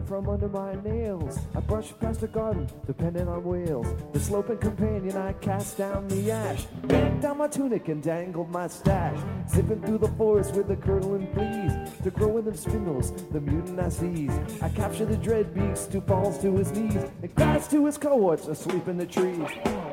from under my nails. I brush past the garden, depending on whales. The sloping companion, I cast down the ash. Yanked down my tunic and dangled my stash. Zipping through the forest with the curdling fleas. To grow in them spindles, the mutant I seize. I capture the dread beast who falls to his knees and cries to his cohorts asleep in the trees.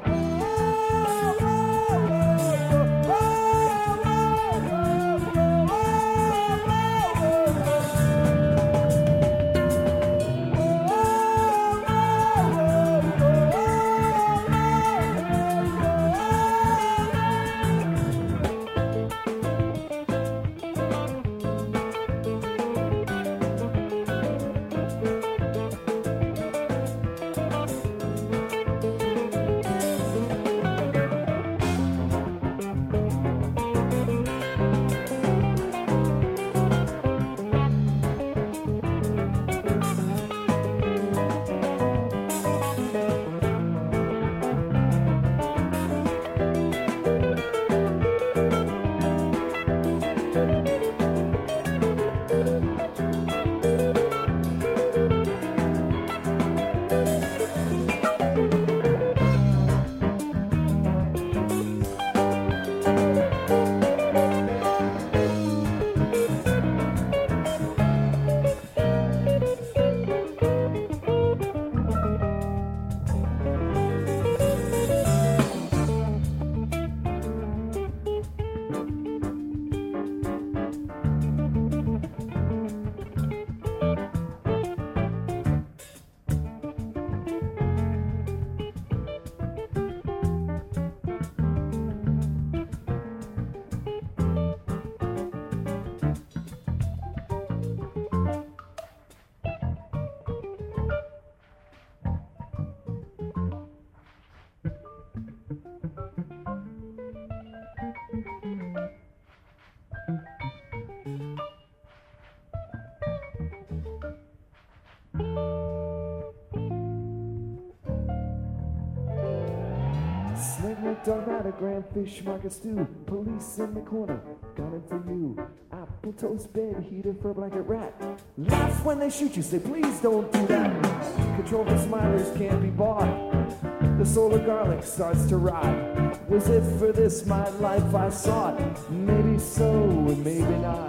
Dogmatogram, fish market stew, police in the corner, gunning for you. Apple toast bed, heater for a blanket rat. Laugh when they shoot you, say please don't do that. Control for smilers can't be bought. The solar garlic starts to rot. Was it for this my life I sought? Maybe so and maybe not.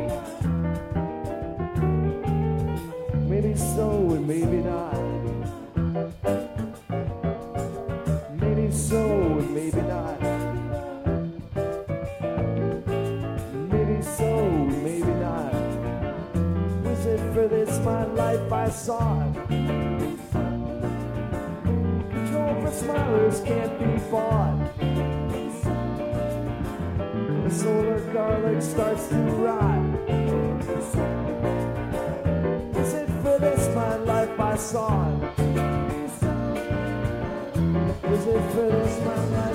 Maybe so and maybe not. Maybe so and maybe not. Maybe so and maybe not. Was it for this my life I sought? Control for smilers can't be bought. The solar garlic starts to rot. Is it for this my life I sought? Was it for this my life?